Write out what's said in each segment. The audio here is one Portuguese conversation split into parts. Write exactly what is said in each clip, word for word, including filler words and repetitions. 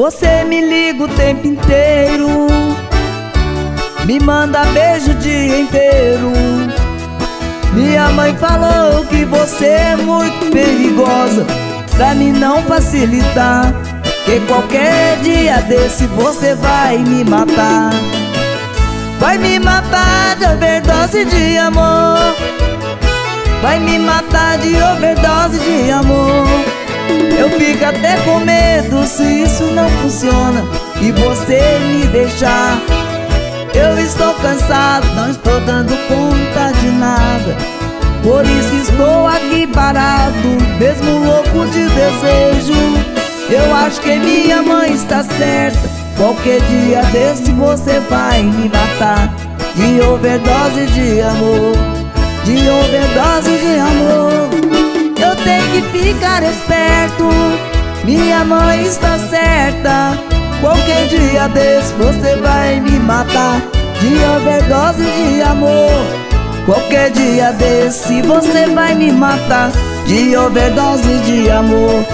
Você me liga o tempo inteiro, me manda beijo o dia inteiro. Minha mãe falou que você é muito perigosa, pra mim não facilitar, que qualquer dia desse você vai me matar. Vai me matar de overdose de amor, vai me matar de overdose de amor. Eu fico até com medo se isso não funciona e você me deixar. Eu estou cansado, não estou dando conta de nada, por isso estou aqui parado, mesmo louco de desejo. Eu acho que minha mãe está certa, qualquer dia desse você vai me matar de overdose de amor, de overdose de amor. Eu tenho que ficar esperto, minha mãe está certa, qualquer dia desse você vai me matar de overdose de amor. Qualquer dia desse você vai me matar de overdose de amor.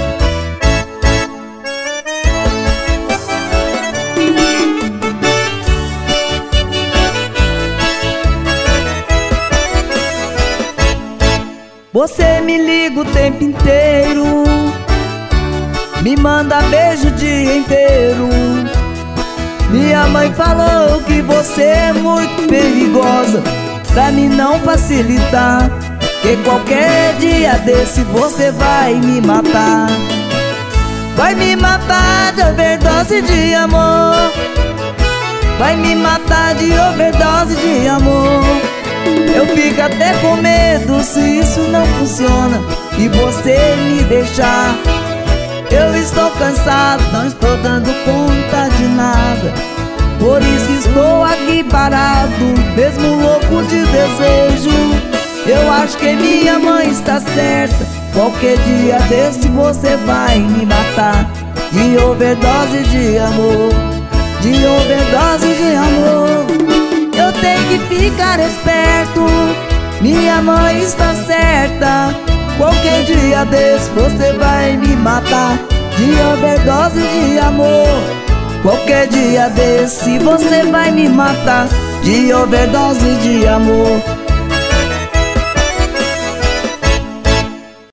Você me liga o tempo inteiro, me manda beijo o dia inteiro. Minha mãe falou que você é muito perigosa, pra mim não facilitar, que qualquer dia desse você vai me matar. Vai me matar de overdose de amor, vai me matar de overdose de amor. Eu fico até com medo se isso não funciona e você me deixar. Eu estou cansado, não estou dando conta de nada, por isso estou aqui parado, mesmo louco de desejo. Eu acho que minha mãe está certa, qualquer dia desse você vai me matar de overdose de amor, de overdose de amor. Eu tenho que ficar esperto, minha mãe está certa, qualquer dia desse você vai me matar de overdose de amor. Qualquer dia desse você vai me matar de overdose de amor.